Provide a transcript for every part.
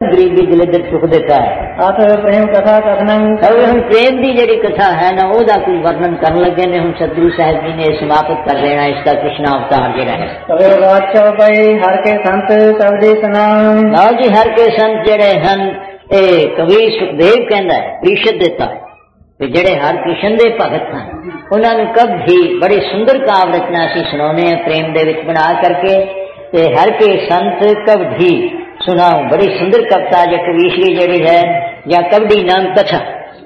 गरीबी दलिद्र सुख देता है। अत प्रेम कथा कथन हम प्रेम की जी कथा है ना ओदा कोई वर्णन कर लगे ने हम सतगुरु साहब जी ने समाप्त कर देना इसका कृष्ण अवतार जरा है। हर के संत कवि सनाम ना जी हर के संत जड़े हैं कवि सुखदेव कहता है परिषद देता है जेड़े हर कृष्ण दे भगत हैं उन्होंने कभी बड़ी सुंदर काव्य रचना असी सुनाने प्रेम दे विच बना करके ते हर के संत कवि सुनाओ बड़ी सुंदर कविता जो कवीश्री जी है या कवडी नाम कथा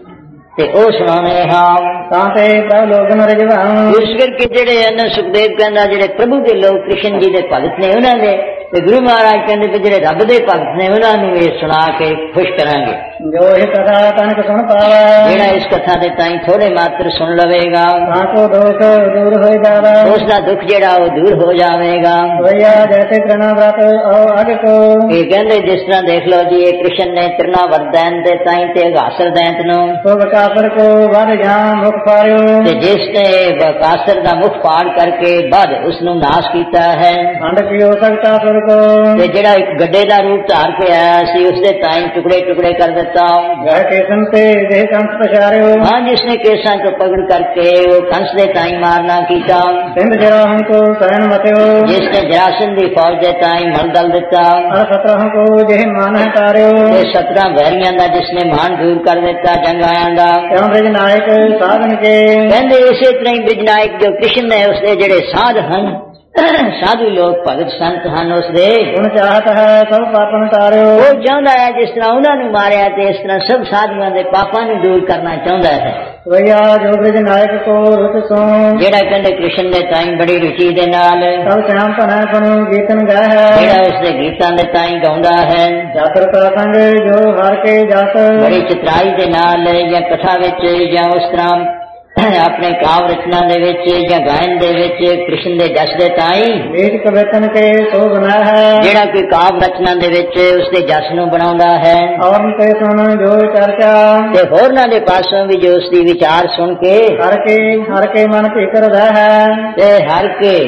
ते ओ सुनाने हम ताते प्रभु लोग इस करके जेड़े हैं सुखदेव कहना जेड़े प्रभु के लोग कृष्ण जी के भगत ने उन्होंने गुरु महाराज कहते जेड़े रब दे भगत ने उन्होंने ये सुना के खुश करांगे जो ये कथा तनक सुन पावे जेड़ा इस कथा दे ताई थोड़े मात्र सुन लवेगा ताको दुख दूर हो जावे उसका दुख जेड़ा वो दूर हो जाएगा। भैया जैसे तृणाव्रत और आगे को ये कहते जिस तरह देख लो जी ये कृष्ण ने तृणाव्रत दैन दे ताई ते घासर दैन नो तो बकासुर को वध जाम मुख फाड़ियो जिसने बकासुर का मुख फाड़ करके बाद उसनु नाश किया है खंड पियो सकतासुर को जेड़ा एक गड्ढे का रूप धार के आया सी उसके ताई टुकड़े टुकड़े कर देता वह केसन से देह कंस पछाड़ियो हाँ जिसने केसा को पकड़ करके वो कंस दे ताई मारना कीता सिंध जरासन को सहन मत्यो जिसने जरासन की फौज दे ताई मल दल दिता और 17 को देह मान हटारियो 17 वैरियां का जिसने मान दूर कर दिता जंगाया का क्यों ब्रज नायक साधन के कहते इसे तरह ही ब्रज नायक जो कृष्ण है उसके जेड़े साध हैं साधु लोग भगत संत हैं उसदे उन चाहत है सब पापन तारियो वो चाहता है जिस तरह उन्होंने मारिया ते इस तरह सब साधुओं के पापां नूं दूर करना चाहता है। भैया जो ब्रज नायक को रुच सो जेड़ा कहते कृष्ण ने ताई बड़ी रुचि दे नाल सब श्याम पना सुनो गीतन गा है जेड़ा उसने गीतां दे ताई गाउंदा है जातर का संग जो हर के जात बड़ी चित्राई दे नाल या कथा विच या उस तरह अपने काव रचना दे विच या गायन दे विच कृष्ण दे जस दे ताई वेद कवितन के सो बना है जेड़ा कोई काव रचना दे विच उसदे जस नूं बनाउंदा है और ते सुन जो चर्चा ते होरनां दे पासों भी जो उसदी विचार सुन के हर के मन भीतर है ते हर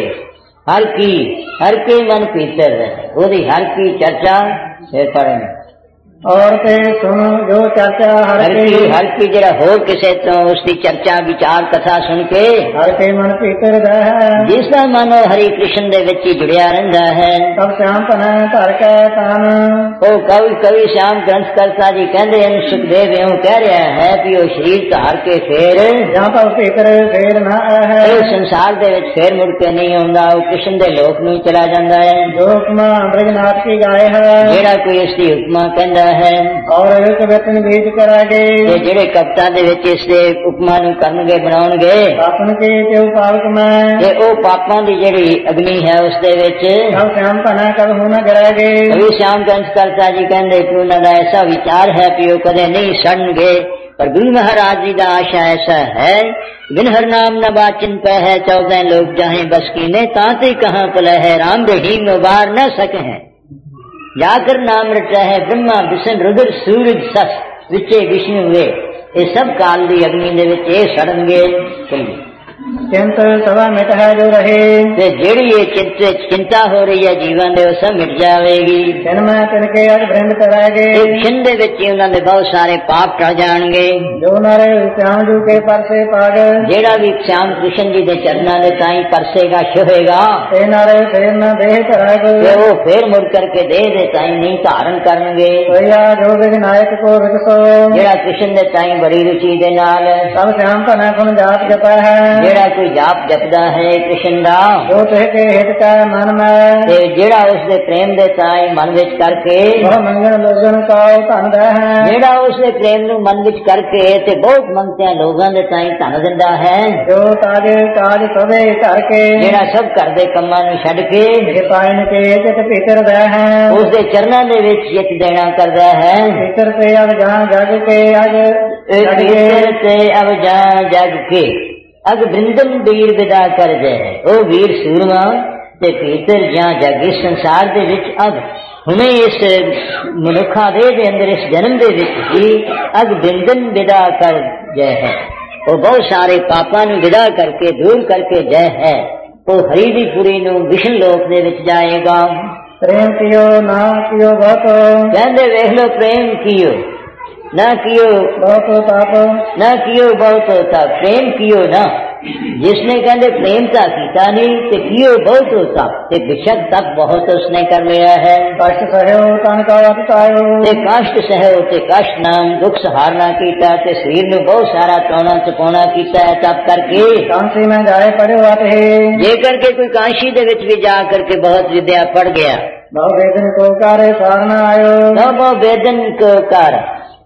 के मन भीतर है ओदी हर की चर्चा फिर पढ़ें और ते सुन जो चर्चा हर की जरा होर किसे तो उसकी चर्चा विचार कथा सुन के हर के मन भीतर है जिसका मन हरि कृष्ण दे विच जुड़िया रहंदा है सब श्याम पना धर के तन ओ कवि श्याम ग्रंथ करता जी कहते हैं सुखदेव यूं कह रहा है कि वो शरीर धार के फिर जहाँ पर भीतर फिर ना है संसार दे विच फिर मुड़ के नहीं आउंदा वो कृष्ण दे लोक नूं चला जांदा है जो उपमा ब्रजनाथ की गाय है जेड़ा कोई इसकी उपमा कहंदा है और कवितन बीज करागे जेड़े कविता दे विच इसदे उपमा नूं करनगे बनाउणगे पापन के ते पालक में ते ओ पापां दी जेड़ी अग्नि है उस दे विच सब श्याम पना कब होना करागे कवि श्याम ग्रंथ करता जी कहंदे कि उन्हां दा ऐसा विचार है कि वो कदे नहीं सड़नगे पर गुरु महाराज जी दा आशा ऐसा है बिन हर नाम न बाचिन पे है 14 लोग जाहे बस की ने ताते कहाँ पल है राम रहीम उबार न सके हैं जाकर नाम रचा है ब्रह्मा विष्णु रुद्र सूरज सस विचे विष्णु वे ये सब काल दी अग्नि दे विच ये सड़नगे चिंत सवा मिट है जो रहे जेड़ी ये चिंता हो रही है जीवन दे सब मिट जाएगी जिनमें तिनके अग भ्रंड कराएगे क्षण दे विच उन्होंने बहुत सारे पाप टल जाएंगे जो नर श्याम जी के परसे पाग जेड़ा भी श्याम कृष्ण जी के चरणों दे ताई परसेगा छुएगा ते नर फिर न देह कराएगा वो फिर मुड़ करके देह दे ताई नहीं धारण करेंगे भैया जो विनायक को विकसो जेड़ा कृष्ण दे ताई बड़ी रुचि दे नाल सब श्याम पना गुण जाप जपा है जेड़ा कोई जाप जपदा है कृष्ण दा जो के हित का मन में ते जेड़ा उसदे प्रेम दे ताई मन विच करके वह मंगल लोगन का धन है जेड़ा उसदे प्रेम नूं मन विच करके ते बहुत मंगते लोगों दे ताई धन दिंदा है जो ताजे काज सवे करके जेड़ा सब घर दे कम्मां नूं छड्ड के पाइन के चित भीतर है उसदे चरणां दे विच चित देना करदा है भीतर से अब जहां जग के अग भीतर से अब जहां जग के अग वृंदन वीर विदा कर जाए ओ वीर सूरमा ते भीतर जहां जग इस संसार दे विच अब हमें इस मनुखा दे अंदर इस जन्म दे विच ही अग वृंदन विदा कर जाए है वो बहुत सारे पापां नूं विदा करके दूर करके जय है वो हरि दी पुरी नूं विष्णु लोक दे विच जाएगा प्रेम कियो ना कियो बहुत, कहते वेख लो प्रेम कियो ना कियो बहुत ताप, ना कियो बहुत होता, प्रेम कियो ना। जिसने कहते प्रेमता कीता नहीं ते कियो बहुत होता, ते बेशक तक बहुत उसने कर लिया है। कष्ट सहयो तन का अपतायो, ते कष्ट सहयो ते कष्ट नाम दुख सहारना कीता, ते शरीर में बहुत सारा टोना चपाना कीता है तब करके। कांसी में जाए पड़े आते, जे करके कोई कांशी दे विच भी जा करके बहुत विद्या पढ़ गया, बहु वेदन को कार्य सारना आयो, बहु वेदन को कार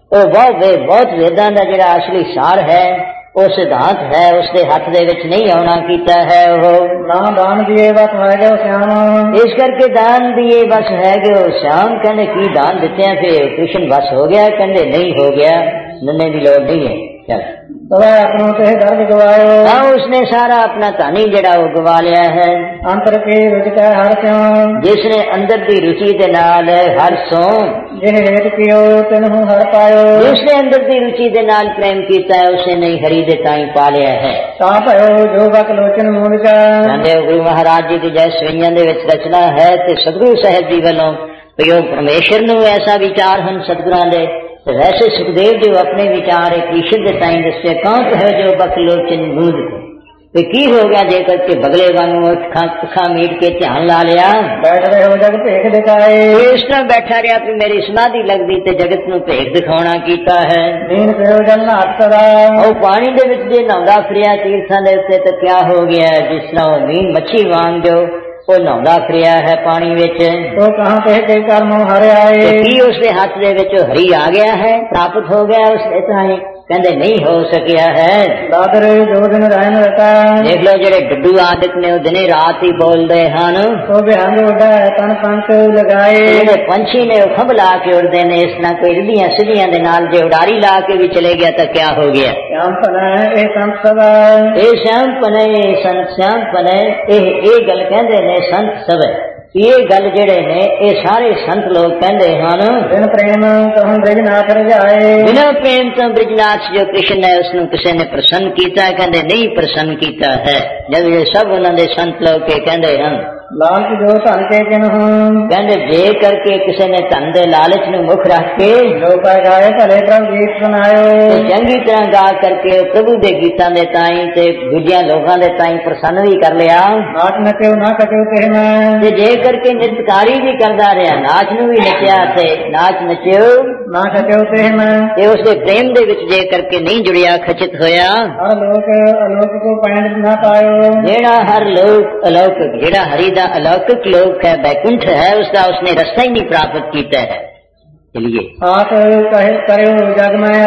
बहुत वेदां दा जिहड़ा असली सार है, ਉਹ सिद्धांत है, उसके हथ दे विच नहीं आना कीता है। ਉਹ ना दान दिए बस है गो श्याम, इस करके दान दिए बस है गो श्याम। कहने की दान दिते हैं फिर कृष्ण बस हो गया, कहने नहीं हो गया, नन्हे की लोड़ नहीं है। चल तवा अपनों से दर्द गवायो, हाँ उसने सारा अपना धन ही जड़ा वो गवा लिया है। अंतर की रुचिता हर स्यों, जिसने अंदर की रुचि के नाल हर सो, जिन हेत कियो तिन्हु हर पायो, जिसने अंदर की रुचि के नाल प्रेम किया है उसे नहीं हरि दे ताई पा लिया है। साप हो जो बक लोचन मूलिका, कहते गुरु महाराज जी की जय सवैया दे विच रचना है ते सतगुरु साहब जी वालों प्रयोग परमेश्वर नूं ऐसा विचार हैं सतगुरां दे। वैसे सुखदेव जो अपने विचार एक ईश्वर के ताई दसे, कौन है जो बकलोचन मूद ते की हो गया जेकर के बगले वांगू अखा मीट के ध्यान ला लिया, बैठ रहे हो जग भेख दिखाए, इस तरह बैठा रहा कि मेरी समाधि लगदी ते जगत नूं भेख दिखाउणा कीता है। नीन पियो जल नाथ सदा, और पानी दे विच जे नहाउंदा फिरिया तीर्थां दे उत्ते ते क्या हो गया, जिस तरह वो नीन मच्छी वांग जो वो नहाउंदा फिरिया है पानी विच, तो कहाँ कह के कर्म हरे आए, की उसके हाथ दे विच हरि आ गया है, प्राप्त हो गया उसके ताई, कहते नहीं हो सकिया है। दादर जो दिन रहन रहता, देख लो जेड़े डुडू आदिक ने दिने रात ही बोलते हैं, तो बेहंग उड़ा तन पंख लगाए, जेड़े पंछी ने खंभ ला के उड़ते ने, इस तरह कोई रिधियां सिधियां दे नाल जे उड़ारी ला के भी चले गया तो क्या हो गया। श्याम पना ए संत सदा, ए श्याम पने संत श्याम पने, ए गल कहते ने संत सब, ये गल जेड़े ने ये सारे संत लोग कहते हैं। बिन प्रेम कहूं ब्रजनाथ रजाए, बिना प्रेम तो ब्रजनाथ जो कृष्ण है उसने किसी ने प्रसन्न किया, कहते नहीं प्रसन्न किया है। जब ये सब उन्होंने संत लोग के कहते हैं लालच जो धन के चिन्ह, कहते जे करके किसी ने धन दे लालच ਨੂੰ मुख रख के जो पाए गाए भले प्रभु गीत सुनायो, चंगी तरह गा करके प्रभु दे गीतां दे ताई ते दूजिया लोगों दे ताई प्रसन्न भी कर लिया। नाच नचो ना कचो कह मैं, जे करके नितकारी भी करदा रहा, नाच नूं भी नचिया ते नाच नचियो ना कचो कह मैं, ते उसके प्रेम दे विच जे करके नहीं जुड़िया खचित होया। हर लोक अलोक को पैंड ना पायो, जेड़ा हर लोक अलौकिक जेड़ा हरि दा अलौकिक लोक है बैकुंठ है उसका उसने रास्ता ही नहीं प्राप्त किया है। चलिए आप कहे करो जग में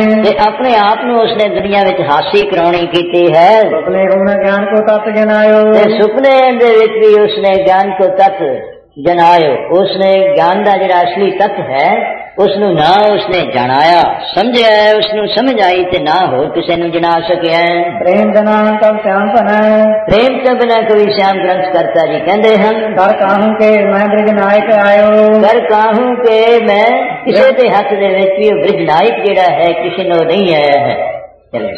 अपने आप में उसने दुनिया विच हासी कराउणी कीती है। सुपने गुण ज्ञान को तत्व जनायो, सुपने दे विच भी उसने ज्ञान को तत्व जनायो। उसने ज्ञान का जिहड़ा असली तत्व है उसनू ना उसने जनाया समझिया है, उसनू समझ आई ते ना हो किसी नू जना सकिया। प्रेम जना तब श्याम पना, प्रेम तो बिना कोई श्याम ग्रंथ करता जी कहते हैं। कर काहू के मैं ब्रज नायक आयो, कर काहू के मैं किसी के हाथ दे विच भी ब्रज नायक जिहड़ा है किसी नो नहीं आया है। चलो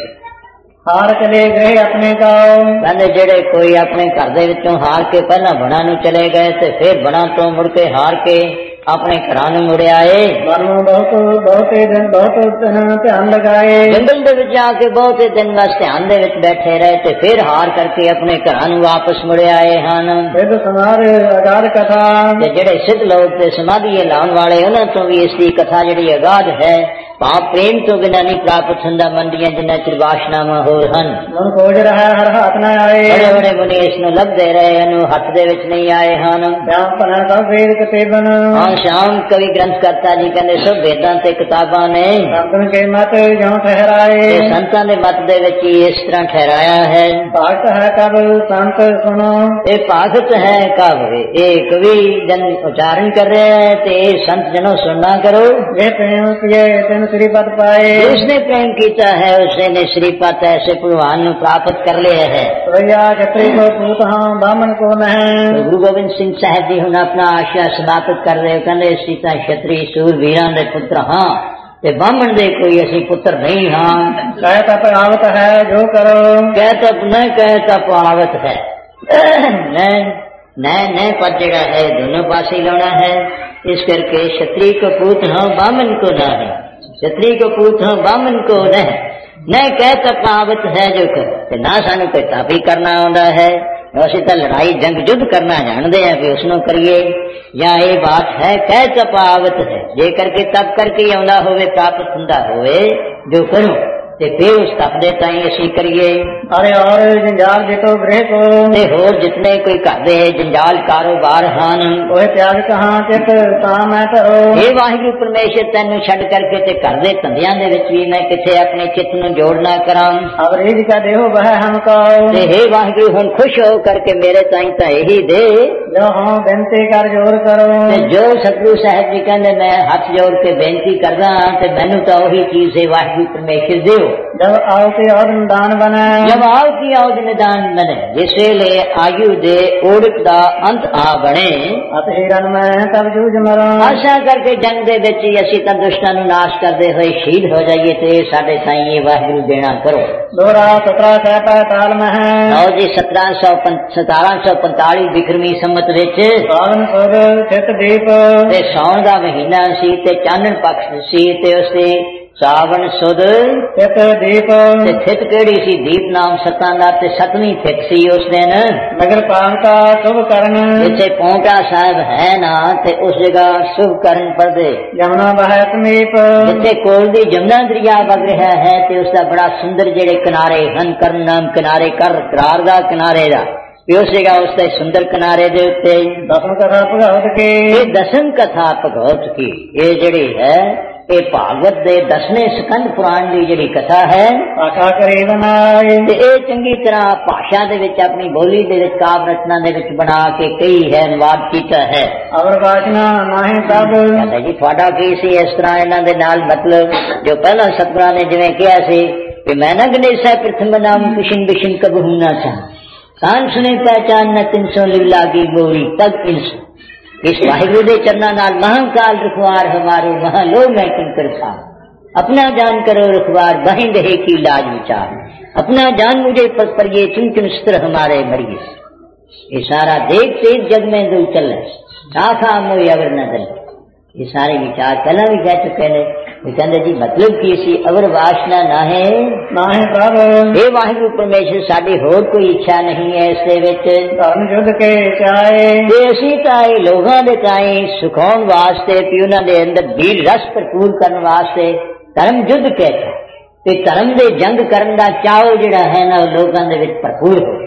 हार चले गए अपने का, कहते जेड़े कोई अपने घर दे विचों हार के पहला बना नू चले गए ते फिर बना तो मुड़ के हार के अपने घरां नूं मुड़ आए। बहुत दिन ध्यान लगाए, जंगल दे विच जाके बहुत दिन बस ध्यान दे विच बैठे रहे ते फिर हार करके अपने घरां नूं वापस मुड़ आए हन। सिद्ध समार अगाध कथा, जेड़े सिद्ध लोग ते समाधि लाउण वाले उन्हां तो भी इसकी कथा जिहड़ी अगाध है। भाव प्रेम तो बिना नहीं प्राप्त हुंदा मंदियां जिन्ना चिर वासनावां होर हन। मन खोज रहा हर हाथ न आए, बड़े बड़े मुनि इसनूं लभदे रहे अनु हथ दे विच नहीं आए हन। श्याम पना का वेद किताबन, हाँ श्याम कवि ग्रंथकर्ता जी कहते सब वेदां ते किताबां ने संतन के मत जो ठहराए, संतां दे मत दे विच इस तरह ठहराया है। भक्त है कब संत सुनो, ये भगत है कब ये कवि जन उच्चारण कर रहे हैं ते संत जनों सुनना करो। ये प्रेम किए तेन श्रीपद पाए, जिसने प्रेम किया है उसने श्रीपद ऐसे भगवान को प्राप्त कर लिया है। भैया क्षत्रिय को पूत हाँ ब्राह्मण को नहीं, तो गुरु गोबिंद सिंह साहब जी हुण अपना आशा समाप्त कर रहे कहते सीता क्षत्रिय सूरवीरां दे पुत्र हाँ ते ब्राह्मण दे कोई असी पुत्र नहीं हाँ। कह तप आवत है जो करो, कह तप न कह तप आवत है। नए पद जड़ा है दोनों पास ही लाना है। इस करके क्षत्रिय को पूत हो बामन को ना है, क्षत्रिय को पूत हो बामन को न कह तपावत है जो कर ना सानू कोई ताप ही करना आंदा है। ਅਸੀਂ ਤਾਂ ਲੜਾਈ ਜੰਗ ਜੁੱਧ ਕਰਨਾ ਜਾਣਦੇ ਆ ਵੀ ਉਸਨੂੰ ਕਰੀਏ, ਜਾਂ ਇਹ ਬਾਤ ਹੈ ਕਹਿ ਤਪਾਵਤ ਹੈ, ਜੇ ਕਰਕੇ ਤਪ ਕਰਕੇ ਆਉਂਦਾ ਹੋਵੇ ਪ੍ਰਾਪਤ ਹੁੰਦਾ ਹੋਵੇ ਜੋ ਕਰੋ ਤੇ ਫਿਰ ਉਸ ਤਪ ਦੇ ਤਾਈਂ ਅਸੀਂ ਕਰੀਏ। ਅਰੇ ਔਰ ਜੰਜਾਲ ਜਿਤੋ ਗ੍ਰਹਿ ਕੋ, ਤੇ ਹੋਰ ਜਿਤਨੇ ਕੋਈ ਘਰ ਦੇ ਜੰਜਾਲ ਕਾਰੋਬਾਰ ਹਨ ਉਹ ਤਿਆਗ ਕਹਾਂ ਚਿਤ ਤਾਂ ਮੈਂ ਧਰੋ। ਇਹ ਵਾਹਿਗੁਰੂ ਪਰਮੇਸ਼ਰ ਤੈਨੂੰ ਛੱਡ ਕਰਕੇ ਤੇ ਘਰ ਦੇ ਧੰਦਿਆਂ ਦੇ ਵਿੱਚ ਵੀ ਮੈਂ ਕਿੱਥੇ ਆਪਣੇ ਚਿੱਤ ਨੂੰ ਜੋੜਨਾ ਕਰਾਂ। ਅਵਰੇਜ ਕਾ ਦੇਹੋ ਵਹ ਹਮ ਕੋ, ਤੇ ਹੇ ਵਾਹਿਗੁਰੂ ਹੁਣ ਖੁਸ਼ ਹੋ ਕਰਕੇ ਮੇਰੇ ਤਾਈਂ ਤਾਂ ਇਹੀ ਦੇ ਜੋ ਹਾਂ ਬੇਨਤੀ ਕਰ ਜੋਰ ਕਰੋ। ਤੇ ਜੋ ਸਤਿਗੁਰੂ ਸਾਹਿਬ ਜੀ ਕਹਿੰਦੇ ਮੈਂ ਹੱਥ ਜੋੜ ਕੇ ਬੇਨਤੀ ਕਰਦਾ ਤੇ ਮੈਨੂੰ ਤਾਂ ਉਹੀ ਚੀਜ਼ ਹੈ ਵਾਹਿਗੁਰੂ ਪਰਮੇਸ਼ਰ ਦਿਓ। जब आओ की और निदान बने, जब आओ की और निदान बने, जिस वेले आयु दे ओड़क दा अंत आ बने अत हिरन में तब जूझ मरो। आशा करके जंग दे विच असीं तां दुष्टां नूं नाश करदे होए शहीद हो जाइए ते साडे ताईं ये वाहिगुरू देना करो। दोहरा 1745 में है आओ जी 1745 बिक्रमी संमत विच सावन सुर चित दीप ते सौण दा महीना सी ते चानण पक्ष सी ते उसते सावन सुद चित दीप ते थित केड़ी सी दीप नाम सतां दा ते सतवीं थित सी उस दिन नगर पावका शुभ करण जिथे पौंटा साहब है ना ते उस जगह शुभ करण पड़दे यमुना बह समीप जिथे कोल दी जमुना दरिया वग रहा है ते उसदा बड़ा सुंदर जेड़े किनारे हन करण नाम किनारे कर करार दा किनारे दा उस जगह उसते सुंदर किनारे दे उत्ते दसम कथा भगवत की ये दसम कथा भगवत की ये जेड़ी है ये भागवत दे 10वें स्कंद पुराण दी जेड़ी कथा है आखा करे बनाए ते ये चंगी तरह भाषा दे विच अपनी बोली दे विच काव्य रचना दे विच बना के कई है अनुवाद कीता है। और वाचना नाहे सब कहंदा जी तुहाडा की सी इस तरह इन्हां दे नाल मतलब जो पहला सतगुरां ने जिवें कहा सी कि मैं न गणेशा प्रथम नाम किशन बिशन कबहू ना सा कान सुने पहचान न 300 लिवला की बोली तक इंस इस वाहिगुरु दे चरना नाल महाकाल रखवार हमारो महालो मैं किंकर था अपना जान करो रखवार बहें रहे की लाज विचार अपना जान मुझे पर ये चुन चुन स्त्र हमारे मरिए ये सारा देख तेज जग में दो चल शाखा मोई अवर न दल ये सारे विचार पहला भी कह चुके हैं। कहते जी मतलब की सी अवर वासना ना है सब हे वाहिगुरु परमेश्वर साडी होर कोई इच्छा नहीं है इस दे विच धर्म युद्ध के चाहे ते असीं तां लोगां दे ताईं सुखाउण वास्ते ते उन्हां दे अंदर वीर रस भरपूर करन वास्ते धर्म युद्ध कहता ते धर्म दे जंग करन दा चाओ जिहड़ा है ना लोगां दे विच भरपूर हो।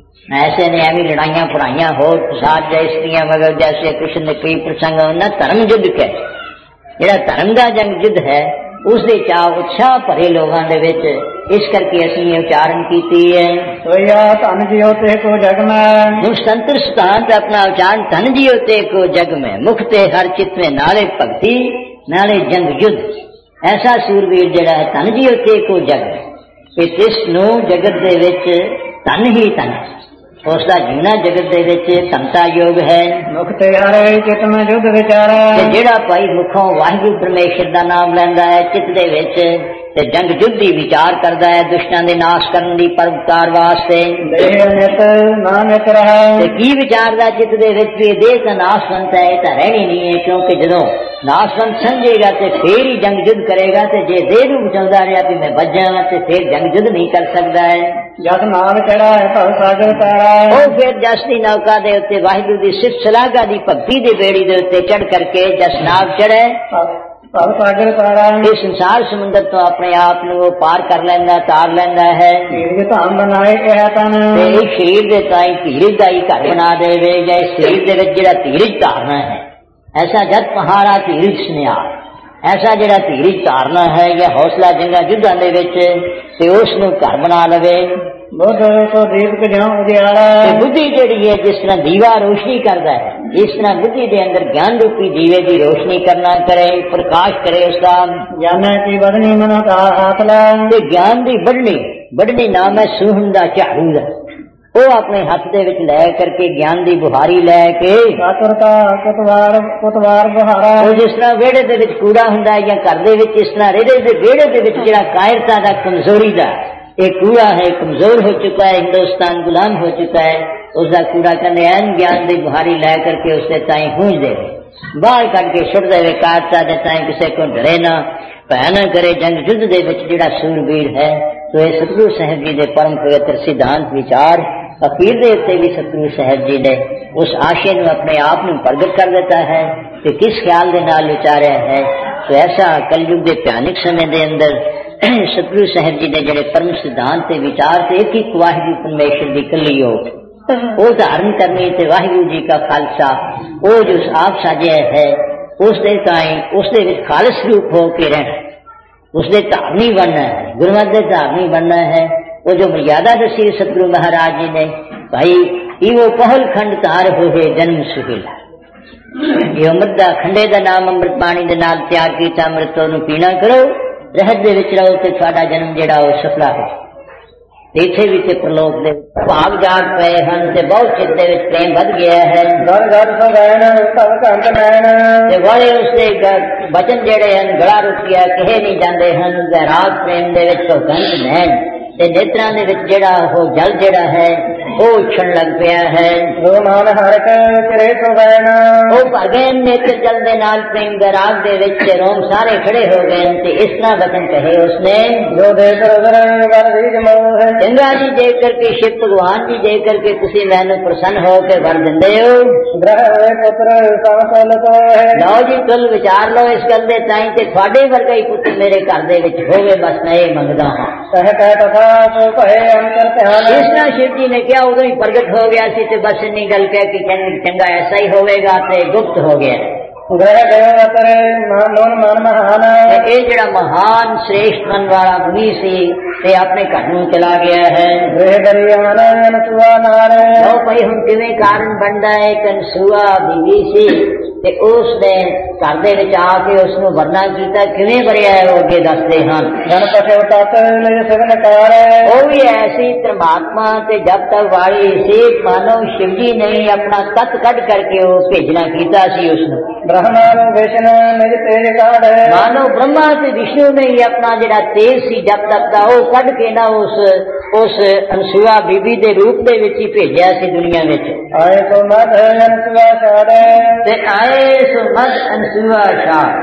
ऐसे ने एवं लड़ाइयां पढ़ाइयां हो प्रसाद जैसियां मगर जैसे कृष्ण ने कई प्रसंग उन्हें धर्म युद्ध कह जिहड़ा धर्म दा जंग युद्ध है उस दे चाव उत्साह भरे लोगों दे विच इस करके असीं उच्चारण कीती है। सोया धन जियो ते को जग में मुख संतर स्थान ते अपना उच्चारण धन जियो ते को जग में मुख ते हर चित में नाले भक्ति नाले जंग युद्ध ऐसा सूरवीर जिहड़ा है धन जियो ते को जग में तिस नूं जगत दे विच धन ही धन उसका जीना जगत दे विच समता योग है। मुख ते हरे चित में युद्ध विचारा जेड़ा भाई मुखों वाहिगुरू परमेश्वर दा नाम लैंदा है चित दे विच ते जंग युद्ध दी विचार करदा है दुष्टां दे नाश करन दी परोपकार वास्ते देह नित नानक रहा ते की विचारदा चित दे विच भी देह दा नाशवंत है तां रहनी नहीं है क्योंकि जदों नाशवंत समझेगा ते फिर ही जंग युद्ध करेगा ते जे देह नूं बचाउंदा रहा भी मैं बच जावां ते फिर जंग युद्ध नहीं कर सकदा है। जस नाल चढ़ा है भव सागर तारा ओ फिर जस दी नौका दे उत्ते वाहिगुरू दी सिफत सलाहगा दी भक्ति दी बेड़ी दे उत्ते चढ़ करके जस नाव चढ़े भव सागर तारा इस संसार समुद्र तो अपने आप नूं पार कर लैंदा तार लैंदा है। धीरज धाम बनाए यह तन ते इस शरीर दे ताईं धीरज दा ही घर बना देवे या इस शरीर दे विच जिहड़ा धीरज धारना है ऐसा जत पहाड़ा धीरज स्नेहा ऐसा जिहड़ा धीरज धारना है या हौसला जंगा युद्धां दे विच ते उस नूं घर बना लवे। बुद्ध तो दीपक ज्यों उजियारा बुद्धि जिहड़ी है जिस तरह दीवा रोशनी करता है इस तरह बुद्धि के अंदर ज्ञान रूपी दीवे की रोशनी करना करे प्रकाश करे उसका ज्ञान की बढ़नी मनो का हाथला ज्ञान की बढ़नी नाम है सूहन दा झाड़ू दा वो अपने हाथ दे विच लै करके ज्ञान की बुहारी लैके कातुरता कुतवार बुहारा वो जिस तरह वेड़े दे विच कूड़ा हुंदा है या घर दे विच इस तरह रेड़े दे वेड़े दे विच जिहड़ा कायरता दा कमजोरी दा एक कूड़ा है कमजोर हो चुका है हिंदुस्तान गुलाम हो चुका है उसका कूड़ा कहते एन ज्ञान की बुहारी लै करके उसके ताई गूंज दे, बाहर कट के सुट दे, काटता दे ताई किसी को डरे ना, भै ना करे जंग युद्ध दे विच जिहड़ा सूरबीर है। तो ये सतगुरु साहब जी के परम पवित्र सिद्धांत विचार अखीर दे उत्ते भी सतगुरु साहब जी ने उस आशे नूं अपने आप नूं प्रगट कर देता है कि किस ख्याल दे नाल विचारिया है। तो ऐसा कलयुग के भयानक समय के अंदर सतगुरु साहब जी ने जिहड़े परम सिद्धांत ते विचार ते एक ही वाहिगुरू परमेश्वर की कली वो धारण करनी ते वाहिगुरू जी का खालसा वो जो आप साजिया है उसके ताई उसके विच खालस रूप हो के रहना, उसके धारनी बनना है, गुरमत के धारनी बनना है। वो जो मर्यादा दसी सतगुरु महाराज जी ने भाई इवो पहल खंड तार होवे जन्म सुहेला, ये अमृत दा खंडे दा नाम अमृत पानी दे नाल तैयार कीता अमृत तो पीना करो, रहत दे विच रहो ते तुहाडा जन्म जिहड़ा वो सफला हो। इत्थे भी ते प्रलोक दे भाग जाग पे हन ते बहुत चित्त दे विच प्रेम वध गया है। घर घर तो गैन सब कंत नैन ते वाले उसदे वचन जेड़े हन गला रुकिया कहे नहीं जांदे हन। राग प्रेम दे विच तो कंत नैन ते नेत्रां दे विच जेड़ा हो जल जेड़ा है वो उछण लग पिया है। रोमान हरक तेरे तो गैन वो भर गए नेत्र जल दे नाल प्रेम दे राग दे विच रोम सारे खड़े हो गए ते इस तरह वचन कहे उसने जो देख चंगा जी देख करके शिव भगवान जी देख करके तुसी मैनू प्रसन्न हो के वर दिंदे हो। लो जी तुल विचार लो इस गल दे ताई ते तुहाडे वर्गा ही पुत्र मेरे घर दे विच होवे बस मैं ये मंगदा हां। इस तरह शिव जी ने क्या उदों ही प्रगट हो गया सी ते बस इन्नी गल कह कि चंगा ऐसा ही होवेगा ते गुप्त हो गया। जेड़ा महान श्रेष्ठ मन वाला मुनि सी ते अपने घर नूं चला गया है। भाई हम किवें कारण बनदा है कनसूआ बीवी सी ते उसने घर दे विच आके उसनूं वरना कीता किवें वरिया है वो अगे दसदे हन। वो भी ऐसी परमात्मा ते जब तक वाली सी मानो शिव जी ने अपना तत् कट करके वो भेजना कीता सी उसनूं। मानो ब्रह्मा से विष्णु ने ही अपना जिहड़ा तेज सी जब तक का वो कट के ना उस अनसुआ बीबी दे रूप दे विच ही भेजिया सी दुनिया विच। आए तो मद अनसुआ छाड़ ते आए सो मद अनसुआ छाड़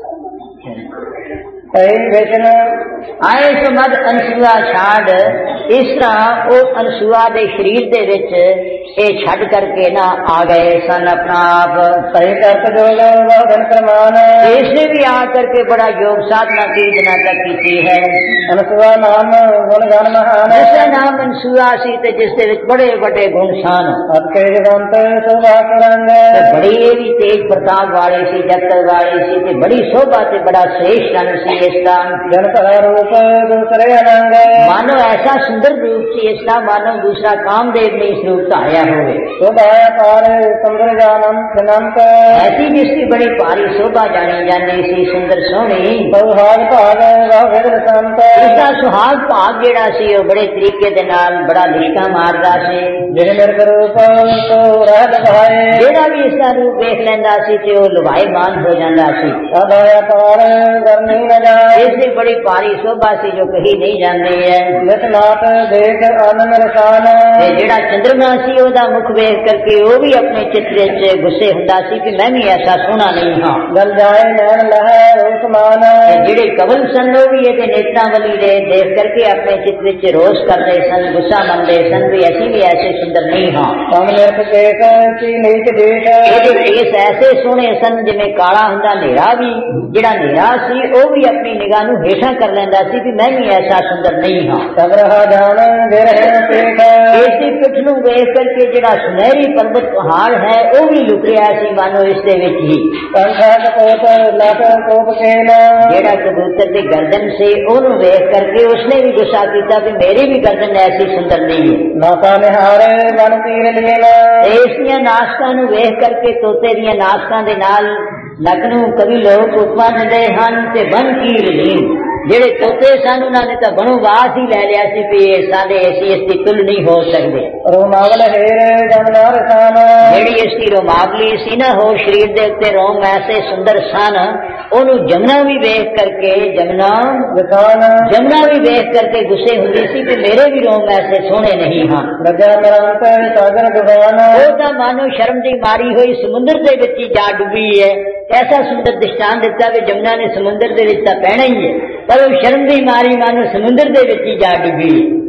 आए सो मद अनसुआ छाड़। इस तरह वो अनसुआ दे शरीर दे विच ये छड़ करके ना आ गए सन अपना आप सही करके जो इसने भी आ करके बड़ा योग साधना की जना तक की है। अनसुआ नाम गुणगान महान जिसका नाम अनसुआ सी ते जिस दे विच बड़े बड़े गुण सन। बड़ी ये भी तेज प्रताप वाली सी जगत वाली सी ते बड़ी शोभा ते बड़ा श्रेष्ठ अन सी इसका रूप दूसरे अनंग मानो ऐसा सुंदर रूप सी इसका मानो दूसरा कामदेव ने इस रूप धारिया होवे। शोभा पार सुंदर जानम अनंत ऐसी जिसकी बड़ी भारी शोभा जानी जाती सी सुंदर सोहनी। सुहाग भाग इसका सुहाग भाग जेड़ा सी वो बड़े तरीके दे नाल बड़ा लिशका मारदा सी। रूप तो जेड़ा भी इसका रूप देख लेंदा सी ते वो लुभाईमान हो जांदा सी। इसकी बड़ी भारी शोभा सी जो कही नहीं जाती है। देख आनंद रसान जेड़ा चंद्रमा सी ओदा मुख वेख करके वो भी अपने चित्र च गुस्से हुंदा सी कि मैं भी ऐसा सोहना नहीं हाँ। गल जाए नैन लहै रूपमान जेड़े कवल सन वो भी ये नेत्रा वली दे देख करके अपने चित्र च रोष करते सन गुस्सा मनते सन भी ऐसी भी ऐसे सुंदर नहीं हाँ। देश ऐसे सोहने सन जिमें काला हुंदा नेरा भी जेड़ा नेरा सी वो भी अपनी निगाह नूं हेठा कर लेंदा सी कि मैं भी ऐसा सुंदर नहीं हाँ। इसी पिठ नूं वेख करके जेड़ा सुनहरी पर्वत पहाड़ है वो भी लुकिया सी मानो इसके विच ही। जेड़ा कबूतर की गर्दन से ओनू वेख करके उसने भी गुस्सा किया कि मेरी भी गर्दन ऐसी सुंदर नहीं है। इसलिए नाशकां नूं वेख करके तोते दियां नाशकां दे नाल नक नूं कभी लोग उपमा दिंदे हन ते बन की रलीम जेड़े तोते सन उन्होंने तो बनो वास ही लै लिया सी भी साडे ऐसी इसकी तुल नहीं हो सकते। रोमावल जेड़ी इसकी रोमावली सी ना हो शरीर दे उत्ते रोम ऐसे सुंदर सन ਉਹਨੂੰ ਜਮਨਾ ਵੀ ਵੇਖ ਕਰਕੇ ਜਮਨਾ ਵੀ ਵੇਖ ਕਰਕੇ ਗੁੱਸੇ ਹੁੰਦੀ ਸੀ ਕਿ ਮੇਰੇ ਵੀ ਰੋਮ ਐਸੇ ਸੋਹਣੇ ਨਹੀਂ ਹਨ। ਉਹ ਤਾਂ ਮਾਨੋ ਸ਼ਰਮ ਦੀ ਮਾਰੀ ਹੋਈ ਸਮੁੰਦਰ ਦੇ ਵਿੱਚ ਹੀ ਜਾ ਡੁੱਬੀ ਹੈ। ਐਸਾ ਸੁੰਦਰ ਦ੍ਰਿਸ਼ਟਾਂਤ ਦਿੱਤਾ ਵੀ ਜਮਨਾ ਨੇ ਸਮੁੰਦਰ ਦੇ ਵਿੱਚ ਤਾਂ ਪੈਣਾ ਹੀ ਹੈ, ਪਰ ਉਹ ਸ਼ਰਮ ਦੀ ਮਾਰੀ ਮਾਨੋ ਸਮੁੰਦਰ ਦੇ ਵਿੱਚ ਹੀ ਜਾ ਡੁੱਬੀ।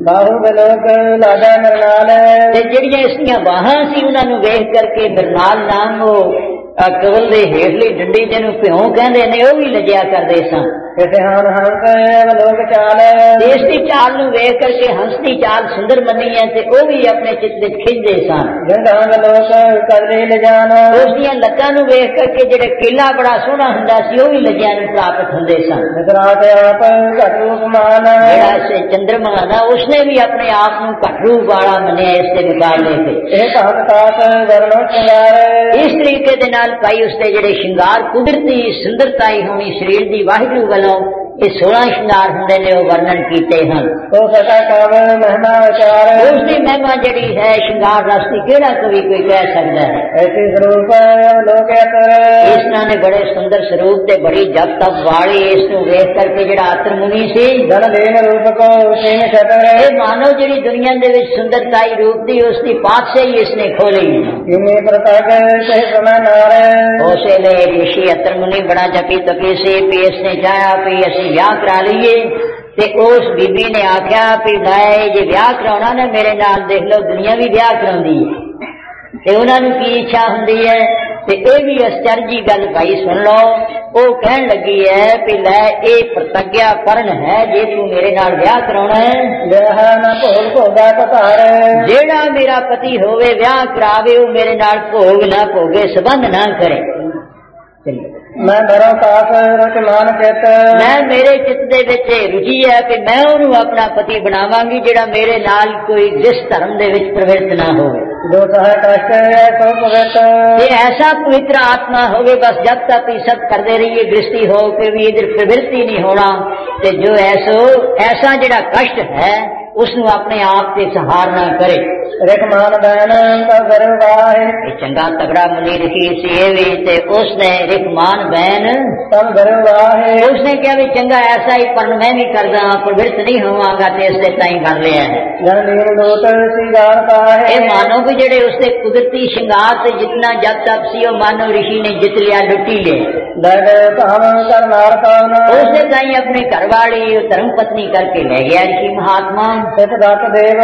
ਤੇ ਜਿਹੜੀਆਂ ਇਸਦੀਆਂ ਬਾਹਾਂ ਸੀ ਉਹਨਾਂ ਨੂੰ ਵੇਖ ਕਰਕੇ ਬਰਨਾਲ ਨਾਮ ਉਹ ਕਵਲ ਦੇ ਹੇਠਲੀ ਡੰਡੀ ਜਿਹਨੂੰ ਭਿਉਂ ਕਹਿੰਦੇ ਨੇ ਉਹ ਵੀ ਲਜਿਆ ਕਰਦੇ ਸਨ। ਦੇਸ਼ ਦੀ ਚਾਲ ਨੂੰ ਵੇਖ ਕਰਕੇ ਹੰਸ ਦੀ ਚਾਲ ਸੁੰਦਰ ਮੰਨੀ ਹੈ ਤੇ ਉਹ ਵੀ ਆਪਣੇ ਚਿੱਤ ਵਿੱਚ ਖਿੱਚਦੇ ਸਨ। ਉਸ ਦੀਆਂ ਲੱਤਾਂ ਨੂੰ ਵੇਖ ਕਰਕੇ ਜਿਹੜੇ ਕਿਲਾ ਬੜਾ ਸੋਹਣਾ ਹੁੰਦਾ ਸੀ ਉਹ ਵੀ ਲਜਿਆ ਨੂੰ ਪ੍ਰਾਪਤ ਹੁੰਦੇ ਸਨ। ਜਿਹੜਾ ਚੰਦਰਮਾ ਦਾ ਉਸਨੇ ਵੀ ਆਪਣੇ ਆਪ ਨੂੰ ਘੱਟ ਰੂਪ ਵਾਲਾ ਮੰਨਿਆ ਇਸ ਦੇ ਮੁਕਾਬਲੇ ਤੇ। ਇਸ ਤਰੀਕੇ ਦੇ ਨਾਲ ਭਾਈ ਉਸਦੇ ਜਿਹੜੇ ਸ਼ਿੰਗਾਰ ਕੁਦਰਤੀ ਸੁੰਦਰਤਾ ਹੀ ਹੋਣੀ ਸਰੀਰ ਦੀ ਵਾਹਿਗੁਰੂ ਵੱਲੋਂ ਇਹ 16 ਸ਼ਿੰਗਾਰ ਹੁੰਦੇ ਨੇ ਉਹ ਵਰਣਨ ਕੀਤੇ ਹਨ। ਉਸ ਦੀ ਮਹਿਮਾ ਜਿਹੜੀ ਹੈ ਸ਼ਿੰਗਾਰ ਰਸ ਦੀ ਕਿਹੜਾ ਕੋਈ ਕਹਿ ਸਕਦਾ ਹੈ। ਇਸ ਤਰ੍ਹਾਂ ਦੇ ਬੜੇ ਸੁੰਦਰ ਸਰੂਪ ਤੇ ਬੜੀ ਜਪ ਤਪ ਵਾਲੀ ਇਸ ਨੂੰ ਵੇਖ ਕਰਕੇ ਜਿਹੜਾ ਆਤਰ ਮੁਨੀ ਸੀ ਇਹ ਮਾਨੋ ਜਿਹੜੀ ਦੁਨੀਆ ਦੇ ਵਿੱਚ ਸੁੰਦਰਤਾਈ ਰੂਪ ਦੀ ਉਸ ਦੀ ਪਾਤਸ਼ਾਹੀ ਇਸਨੇ ਖੋਲੀ। ਉਸੇ ਲਈ ਰਿਸ਼ੀ ਅਤਰ ਮੁਨੀ ਬੜਾ ਜਪੀ ਤਪੀ ਸੀ ਵੀ ਇਸਨੇ ਚਾਹਿਆ ਵੀ ਅਸੀਂ ਵਿਆਹ ਕਰਾ ਲਈਏ ਤੇ ਉਸ ਬੀਬੀ ਨੇ ਆਖਿਆ ਵੀ ਲੈ ਜੇ ਵਿਆਹ ਕਰਾਉਣਾ ਨਾ ਮੇਰੇ ਨਾਲ ਦੇਖ ਲਓ ਦੁਨੀਆ ਵੀ ਵਿਆਹ ਕਰਾਉਂਦੀ ਹੈ ਤੇ ਉਹਨਾਂ ਨੂੰ ਕੀ ਇੱਛਾ ਹੁੰਦੀ ਹੈ ਤੇ ਇਹ ਵੀ ਅਸਚਰਜੀ ਗੱਲ ਭਾਈ ਸੁਣ ਲਓ। ਉਹ ਕਹਿਣ ਲੱਗੀ ਹੈ ਵੀ ਲੈ ਇਹ ਪ੍ਰਤੱਗਿਆ ਪਰਨ ਹੈ ਜੇ ਤੂੰ ਮੇਰੇ ਨਾਲ ਵਿਆਹ ਕਰਾਉਣਾ ਹੈ ਜਿਹੜਾ ਮੇਰਾ ਪਤੀ ਹੋਵੇ ਵਿਆਹ ਕਰਾਵੇ ਉਹ ਮੇਰੇ ਨਾਲ ਭੋਗ ਨਾ ਭੋਗੇ ਸੰਬੰਧ ਨਾ ਕਰੇ। ਮੈਂ ਮੇਰੇ ਚਿੱਤ ਦੇ ਵਿੱਚ ਰੁਚੀ ਹੈ ਕਿ ਮੈਂ ਉਹਨੂੰ ਆਪਣਾ ਪਤੀ ਬਣਾਵਾਂਗੀ ਜਿਹੜਾ ਮੇਰੇ ਨਾਲ ਕੋਈ ਜਿਸ ਧਰਮ ਦੇ ਵਿੱਚ ਪ੍ਰਵਿਰਤ ਨਾ ਹੋਵੇ ਇਹ ਐਸਾ ਪਵਿੱਤਰ ਆਤਮਾ ਹੋਵੇ ਬਸ ਜब तक सब करते रहिए गृहस्थी हो के भी इधर प्रवृत्ति नहीं होना ते जो ऐसा ਜਿਹੜਾ कष्ट है उसनू अपने आप से सहारना करे। चंगा तगड़ा मुनि रखी सी भी ते उसने रिकमान बहन उसने क्या भी चंगा ऐसा ही पर मैं भी करदा प्रवृत्त नहीं होवांगा ते इसलिए ताई कर लिया है। मानो भी जेड़े उसके कुदरती श्रृंगार से जितना जब तक सी मानो ऋषि ने जित लिया लुटी ले उसने ताई अपने घरवाली धर्म पत्नी करके ले गया ऋषि महात्मा। दत्त देव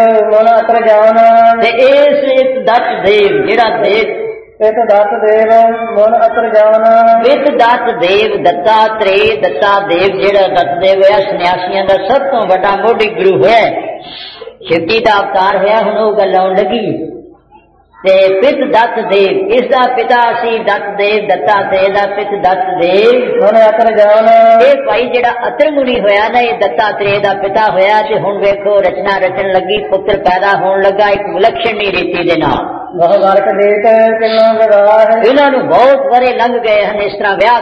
दत्त देव जेड़ा देव दत्त देव मन अतर जावना दत्त देव दत्तात्रेय दत्ता देव जेड़ा दत्त देव है सन्यासियों का सब तो बड़ा मोटी गुरु है शिवजी का अवतार है। हुण वो गल आउण लगी ते पित दत्त देव इसका पिता सी दत्त देव दत्तात्रेय दा पित दत्त देव मन अतर जावना ये भाई जेड़ा अतर मुनि होया ना ये दत्तात्रेय दा पिता होया ते हुण वेखो रचना रचन लगी पुत्र पैदा होने लगा एक विलक्षण रीति दे नाल इन्होंने बहुत वरे लंघ गए हैं इस तरह ब्याह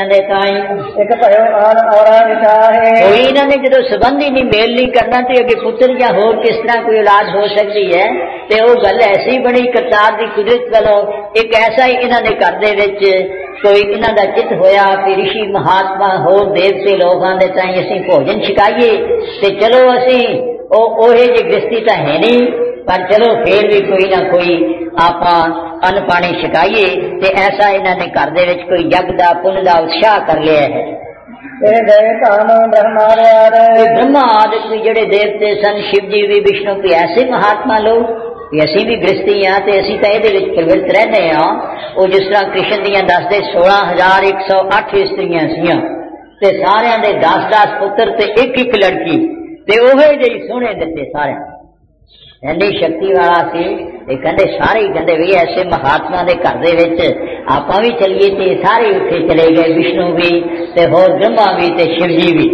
कोई इन्होंने जो संबंध ही नहीं मेल नहीं करना तो अगे पुत्र या होर किस तरह कोई औलाद हो सकती है तो वो गल ऐसी बनी करतार की कुदरत वालों एक ऐसा ही इन्होंने घर दे विच कोई इन्हों का चित होया कि ऋषि महात्मा होर देवते लोगों के ताई असीं भोजन छकाइए ते चलो असीं ओहे जी गृहस्थी तो है नहीं पर चलो फिर भी कोई ना कोई आप अन्न पानी छकाइए ते ऐसा इन्होंने घर दे विच कोई यज्ञ दा पुण्य दा उत्साह कर लिया है। ब्रह्मा आदि भी जेड़े देवते सन शिव जी भी विष्णु भी ऐसे महात्मा लोग असी भी गृहस्थी हाँ तो असी तो ये प्रवृत्त रहने हाँ। वो जिस तरह कृष्ण दियां दसदे 16,108 स्त्रियां सियां ते सारियां दे 10-10 पुत्र ते एक लड़की ते ओहे जी सोहने दिते सारे एनी शक्ति वाला सी कहते सारे कहते भी ऐसे महात्मा के घर दे विच आपां भी चलिए ते सारे उठे चले गए विष्णु भी ते होर ब्रह्मा भी ते शिव जी भी।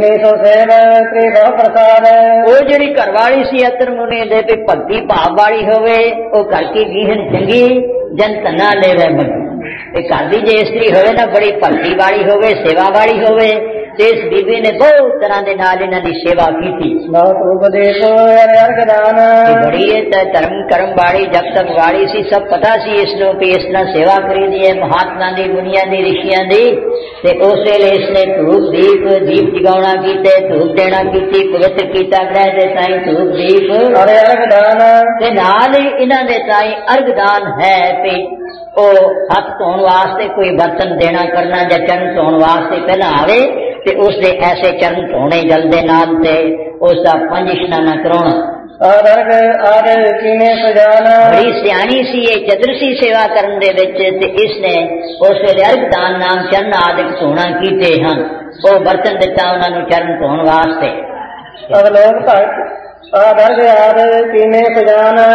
वो जिहड़ी घरवाली सी अतर मुनि दे भी भगती भाव वाली होवे ओ घर की गीहन चंगी जन तना लेवे मंगी घर की जे स्त्री होवे ना बड़ी भगती वाली होवे सेवा वाली होवे ते इस बीबी ने बहुत तरह के नाल इन्हां दी सेवा की थी। बड़ी धर्म कर्म वाली जब तक वाली सी सब पता सी इसनों कि इस तरह सेवा करी दी है महात्मा दी मुनिया दी ऋषियां दी ते उस वेले इसने धूप दीप जगाना कीते, धूप देना कीती, पवित्र कीता ग्रह दे ताई धूप दीप अरे अर्घदान ते नाल ही इन्हां दे ताई अर्घदान है भी ओ हथ धोण वास्ते कोई बर्तन देना करना या चरण धोण वास्ते पहला आवे ते उसदे ऐसे चरण धोने जल दे नाल ते उसदा 5 इशनाना कराउणा। आदर्ग आद कीने सजाना बड़ी सियाणी सी ये चतुरसी सेवा करन दे विच ते इसने उस वेले अर्घदान नाम चरण आदि धोना कीते हन। ओ बर्तन दिता उन्हां नूं चरण धोण वास्ते। अवलोक भगत आदर्ग आद कीने सजाना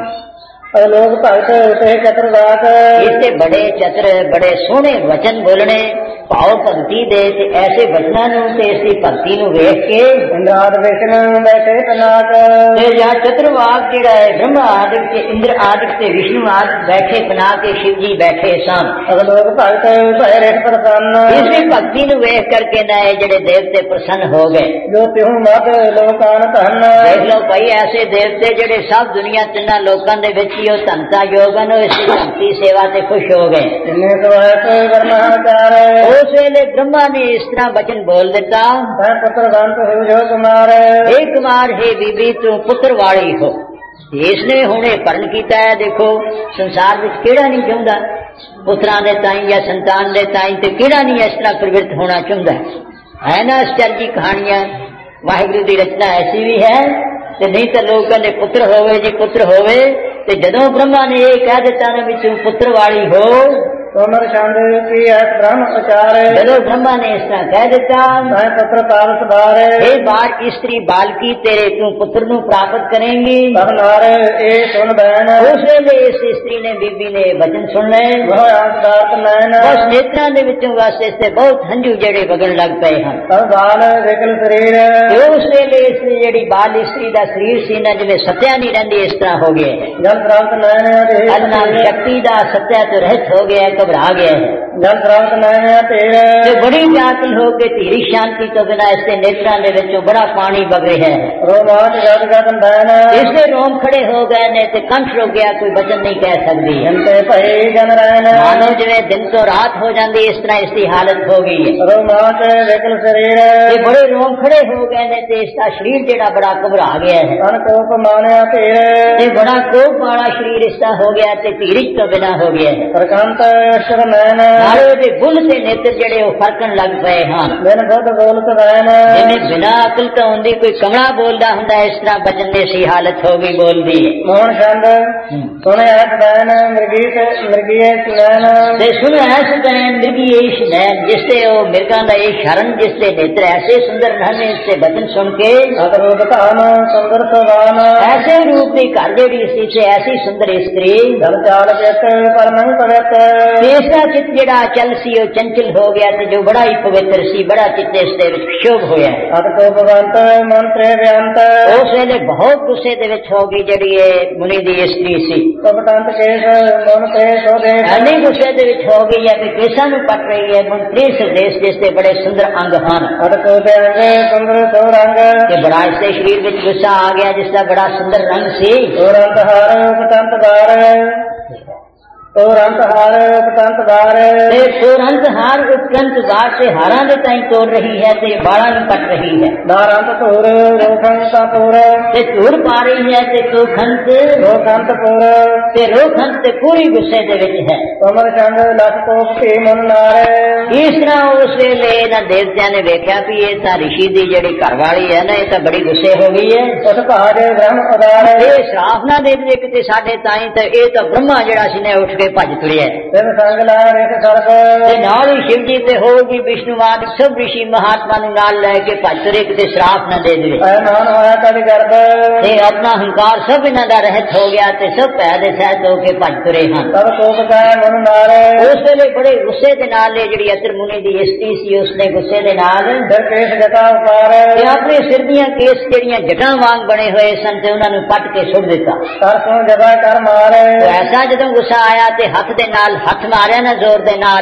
अवलोक भगत उते चतुर्दात इससे बड़े चतुर बड़े सोहने वचन बोलने भाव भगती दे ते ऐसे वचनां नूं ते इसदी भगती नूं वेख के इंद्राद विष्णु बैठे तनाक ते या चतुर्वाग जिहड़ा है ब्रह्मा आदि ते इंद्र आदि ते विष्णु आदि बैठे बना के शिव जी बैठे सन। अवलोक भगत भय रहित प्रसन्न इसकी भक्ति नूं वेख करके ना जिहड़े देवते प्रसन्न हो गए। जो तिहु मत लोकान धन देख लो भाई ऐसे देवते जिहड़े सब दुनिया तिन्हां लोकां दे विच ही धनता योगन इसकी भक्ति सेवा ते खुश हो गए। जिन्हें सवायत ब्रह्माचार उस वेले ब्रह्मा ने इस तरह वचन बोल दिता, पुत्र दंत हो जो कुमार हे कुमार हे बीबी तू पुत्र वाली हो। इसने हुणे परण कीता है। देखो संसार विच केड़ा नहीं चाहुंदा पुत्रां दे ताईं या संतान दे ताईं ते केड़ा नहीं इस तरह प्रवृत्त होना चाहुंदा है ना। आश्चर्य की कहानियां वाहिगुरु दी रचना ऐसी भी है ते नहीं तो लोग कहते पुत्र होवे जी पुत्र होवे ते जदों ब्रह्मा ने ये कह दिता ना भी तू पुत्र वाली हो तोमर छंद की ब्रह्म उचार जदों ब्रह्मा ने इस तरह कह दिता पुत्र पारस बार हे बार स्त्री बालकी तेरे तू पुत्र नूं प्राप्त करेंगी। सब नार ए सुन बैन उस वेले इस स्त्री ने बीबी ने वचन सुन ले वह आंसदात नैन बस नेत्रां दे विचों बस इसते बहुत हंझू जेड़े वगण लग पए हन। सब बाल विकल शरीर उस वेले इस जेड़ी बाल स्त्री दा शरीर सी ना जिवें सत्या नहीं रहिंदी इस तरह हो गया है। जल प्राप्त नैन अदना शक्ति दा सत्या तो रहित हो गया, घबरा गया है। जल प्राप्त नैन तेरे बड़ी जाति हो के धीरी शांति तो बिना इसके नेत्रां दे विचों बड़ा पानी बग रहा है। रोमांच गद गद बैन इसके रोम खड़े हो गए ने ते कंठ रुक गया, कोई वचन नहीं कह सकती। जनते भई जन रहन मानो जिवें दिन तो रात हो जाती इस तरह इसकी हालत हो गई है। रोमांच विकल शरीर ये बड़े रोम खड़े हो गए ने ते इसका शरीर जेड़ा बड़ा घबरा गया है। तन कोप मानिया तेरे ये बड़ा कोप वाला शरीर इसका हो गया ते धीरज तो बिना हो गया है। प्रकांत अक्षर नैन नाले दे बुल ते नेत्र जेड़े वो फरकन लग पए हन। बिन बुद्ध बोलत बैन जिन्हें बिना अकल तो होंदी कोई कमला बोलदा हुंदा इस तरह बचन दी सी हालत हो गई बोलदी है। मोहन छंद सुने ऐस बैन मृगीय नैन ते सुने ऐस बैन मृगीय नैन जिससे वो मृगां दा ये शरण जिससे नेत्र ऐसे सुंदर रहने इससे बचन सुन के अतरूप धाम सुंदर सवान ऐसे रूप की घर जेड़ी सी से ऐसी सुंदर स्त्री जल चाल चित परमन पवित्र इसका चित जेड़ा चल सी वो चंचल हो गया ते जो बड़ा ही पवित्र सी बड़ा चित इसदे विच क्षोभ होया। अतकोपवंत मंत्र व्यंत उस वेले बहुत गुस्से दे विच हो गई जेड़ी ये मुनि दी स्त्री सी। कपटंत केश मन पे सोदे ऐनी गुस्से दे विच हो गई है कि केसां नूं पट रही है मंत्री देश जिसते बड़े सुंदर अंग हन। अतकोपे अंग सुंदर सौरंग कि बड़ा इसके शरीर विच गुस्सा आ गया जिसका बड़ा सुंदर रंग सी। सौरंत हार उपतंत बार तुरंत हार उपतंत बार तुरंत हार उपतंत बार से हारा दे ताई तोड़ रही है ते बाड़ा भी पट रही है। दारंत तुर रोखंत पुर ते तुर पा रही है ते रोखंत पुर ते रोखंत ते पूरी गुस्से दे विच है। कमर चंद लख कोप के मन नारे इस तरह उस वेले ना देवतिया ने वेख्या भी ये तां ऋषि दी जेड़ी घरवाली है ना ये तां बड़ी गुस्से हो गई है। उस भाज ब्रह्म उदार ये श्राप ना दे दे किते साडे ताई ते ये तां ब्रह्मा जेड़ा सी ने उठ के भज तुरिया फिर संग ला रेख सर्प ते नाल ही शिव जी ते होगी विष्णुवाद सब ऋषि महात्मा नूं नाल लेके भज तुरे किते श्राप न दे देवे। मान होया कद गर्भ ते अपना हंकार सब इन्हां दा रहत हो गया ते सब भै दे सहित हो के भज तुरे हन। तब कोप का मन नारे उस वेले बड़े गुस्से दे नाल जेड़ी अतर मुनि दी स्त्री सी उसने गुस्से दे नाल फिर केश जटा उतार ते अपने सिर दियां केस जेड़ियां जटां वांग बने होए सन ते उन्हां नूं पट के सुट दिता। सरसों जबा कर मारे ऐसा जदों गुस्सा आया ते हथ दे नाल हथ मारिया ना जोर दे नाल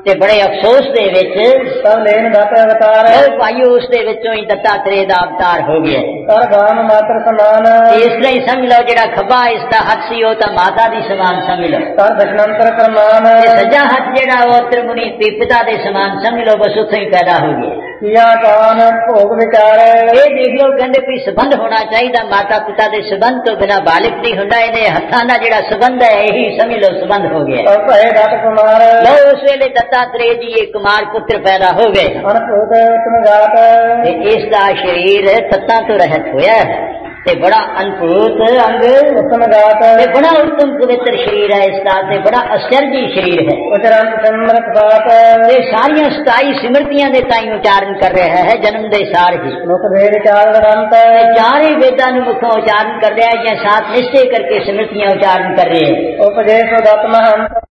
ਤੇ ਬੜੇ ਅਫਸੋਸ ਦੇ ਵਿੱਚ ਤਬ ਲੈਨ ਦਾਤੇ ਅਵਤਾਰ ਭਾਈਓ ਉਸ ਦੇ ਵਿੱਚੋਂ ਹੀ ਦੱਤਾਤਰੇय ਦਾ ਅਵਤਾਰ ਹੋ ਗਿਆ। ਕਰ ਗਾਨ ਮਾਤਰ ਸਮਾਨ ਇਸ ਤਰ੍ਹਾਂ ਹੀ ਸਮਝ ਲਓ ਜਿਹੜਾ ਖੱਬਾ ਇਸ ਦਾ ਹੱਥ ਸੀ ਉਹ ਤਾਂ ਮਾਤਾ ਦੀ ਸਮਾਨ ਸਮਝ ਲਓ, ਕਰ ਦਸ਼ਨੰਤਰ ਕਰਮਾਨ ਸੱਜਾ ਹੱਥ ਜਿਹੜਾ ਉਹ ਤ੍ਰਿਮੁਨੀ ਪਿਤਾ ਦੇ ਸਮਾਨ ਸਮਝ ਲਓ, ਬਸ ਉੱਥੋਂ ਹੀ ਪੈਦਾ ਹੋ ਗਿਆ। ਕੀਆ ਕਾਨ ਭੋਗ ਵਿਚਾਰ ਇਹ ਦੇਖ ਲਓ ਕਹਿੰਦੇ ਕੋਈ ਸਬੰਧ ਹੋਣਾ ਚਾਹੀਦਾ, ਮਾਤਾ ਪਿਤਾ ਦੇ ਸਬੰਧ ਤੋਂ ਬਿਨਾਂ ਬਾਲਿਕ ਨਹੀਂ ਹੁੰਦਾ, ਇਹਨੇ ਹੱਥਾਂ ਦਾ ਜਿਹੜਾ ਸਬੰਧ ਹੈ ਇਹੀ ਸਮਝ ਲਓ ਸਬੰਧ ਹੋ ਗਿਆ। ਔਰ ਭਏ ਦਤ ਕੁਮਾਰ ਲਓ ਉਸ ਵੇਲੇ ਦੱਤਾਤਰੇय ਜੀ ਇਹ ਕੁਮਾਰ ਪੁੱਤਰ ਪੈਦਾ ਹੋ ਗਏ ਅਨਭੂਤ ਤੁਮਗਾਤ ਤੇ ਇਸ ਦਾ ਸਰੀਰ ਤੱਤਾਂ ਤੋਂ ਰਹਿਤ ਹੋਇਆ ਹੈ ਤੇ ਬੜਾ ਅਨਭੂਤ ਅੰਗ ਤੁਮਗਾਤ ਤੇ ਬੜਾ ਉੱਤਮ ਪਵਿੱਤਰ ਸਰੀਰ ਹੈ ਇਸ ਦਾ ਤੇ ਬੜਾ ਅਚਰਜੀ ਸਰੀਰ ਹੈ ਉਚਰੰਤ ਸਿਮਰਤ ਬਾਤ ਤੇ ਸਾਰੀਆਂ 27 ਸਿਮਰਤੀਆਂ ਦੇ ਤਾਈਂ ਉਚਾਰਨ ਕਰ ਰਿਹਾ ਹੈ ਜਨਮ ਦੇ ਸਾਰ ਹੀ। ਮੁਖ ਵੇਦ ਚਾਰ ਗ੍ਰੰਥ ਚਾਰੇ ਵੇਦਾਂ ਨੂੰ ਮੁਖੋਂ ਉਚਾਰਨ ਕਰ ਰਿਹਾ ਹੈ ਜਾਂ ਸਾਥ ਨਿਸ਼ਚੇ ਕਰਕੇ ਸਿਮਰਤੀਆਂ ਉਚਾਰਨ ਕਰ ਰਹੇ ਹੈ। ਉਪਦੇਸ਼ ਦਤ ਮਹੰਤ